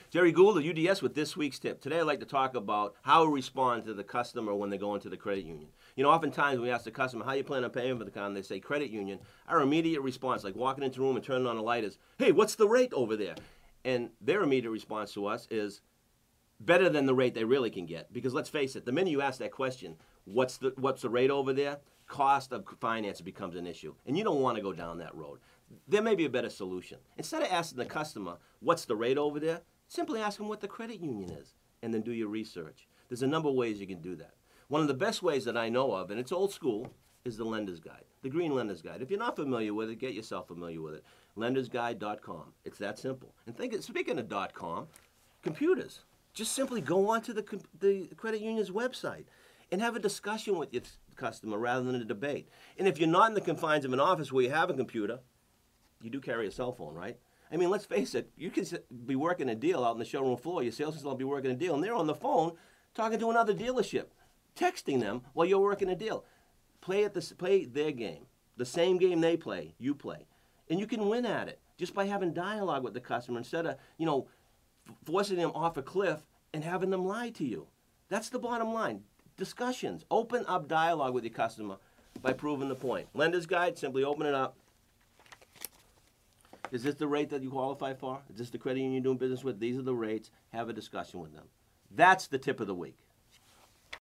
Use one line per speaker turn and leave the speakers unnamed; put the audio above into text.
Jerry Gould of UDS with this week's tip. Today I'd like to talk about how to respond to the customer when they go into the credit union. You know, oftentimes we ask the customer, how you plan on paying for the car, and they say credit union. Our immediate response, like walking into a room and turning on a light, is, hey, what's the rate over there? And their immediate response to us is better than the rate they really can get. Because let's face it, the minute you ask that question, what's the rate over there? Cost of finance becomes an issue. And you don't want to go down that road. There may be a better solution. Instead of asking the customer, what's the rate over there? Simply ask them what the credit union is, and then do your research. There's a number of ways you can do that. One of the best ways that I know of, and it's old school, is the Lender's Guide, the Green Lender's Guide. If you're not familiar with it, get yourself familiar with it. lendersguide.com. It's that simple. And speaking of .com, computers. Just simply go onto the credit union's website and have a discussion with your customer rather than a debate. And if you're not in the confines of an office where you have a computer, you do carry a cell phone, right? I mean, let's face it, you can be working a deal out on the showroom floor, your salespeople will be working a deal, and they're on the phone talking to another dealership, texting them while you're working a deal. Play their game. The same game they play, you play. And you can win at it just by having dialogue with the customer instead of, forcing them off a cliff and having them lie to you. That's the bottom line. Discussions. Open up dialogue with your customer by proving the point. Lender's Guide, simply open it up. Is this the rate that you qualify for? Is this the credit union you're doing business with? These are the rates. Have a discussion with them. That's the tip of the week.